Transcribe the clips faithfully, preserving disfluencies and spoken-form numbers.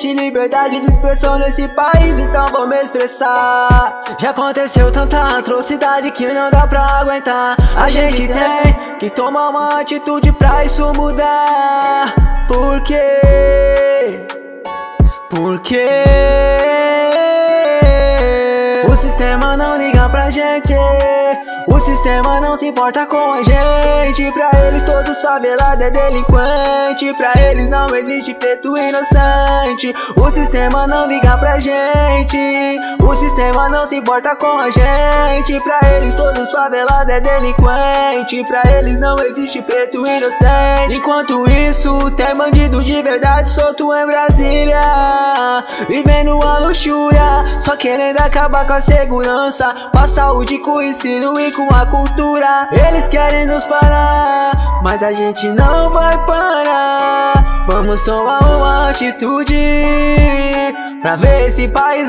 Existe liberdade de expressão nesse país, então vou me expressar. Já aconteceu tanta atrocidade que não dá pra aguentar. A gente tem que tomar uma atitude pra isso mudar. Por quê? Por quê? O sistema não liga pra gente, o sistema não se importa com a gente. Pra eles todos favelado é delinquente, pra eles não existe preto inocente. O sistema não liga pra gente, o sistema não se importa com a gente. Pra eles todos favelado é delinquente, pra eles não existe preto inocente. Enquanto isso tem bandido de verdade solto em Brasília, vivendo a luxúria, só querendo acabar com a segurança, com a saúde, com o ensino e com a cultura. Eles querem nos parar, mas a gente não vai parar. Vamos tomar uma atitude pra ver esse país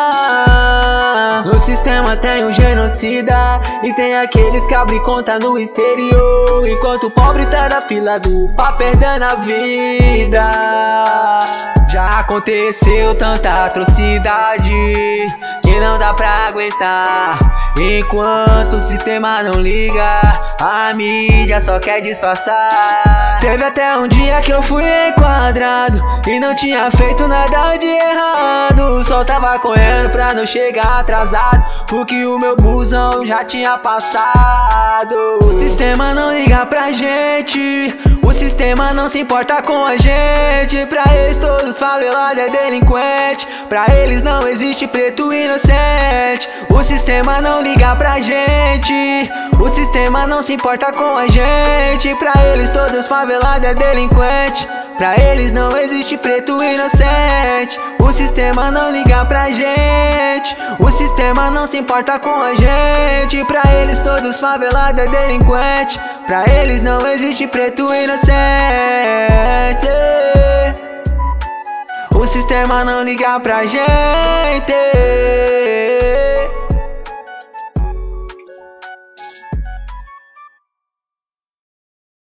mudar. No sistema tem um genocida e tem aqueles que abrem conta no exterior, enquanto o pobre tá na fila do pá perdendo a vida. Já aconteceu tanta atrocidade que não dá pra aguentar. Enquanto o sistema não liga, a mídia só quer disfarçar. Teve até um dia que eu fui enquadrado e não tinha feito nada de errado, só tava correndo pra não chegar atrasado, porque o meu busão já tinha passado. O sistema não liga pra gente, o sistema não se importa com a gente. Pra eles todos favelado é delinquente, pra eles não existe preto inocente. O sistema não liga pra gente, o sistema não se importa com a gente. Pra eles todos favelado é delinquente, pra eles não existe preto inocente. O sistema não liga pra gente, o sistema não se importa com a gente. Pra eles todos favelado é delinquente, pra eles não existe preto inocente. O sistema não liga pra gente.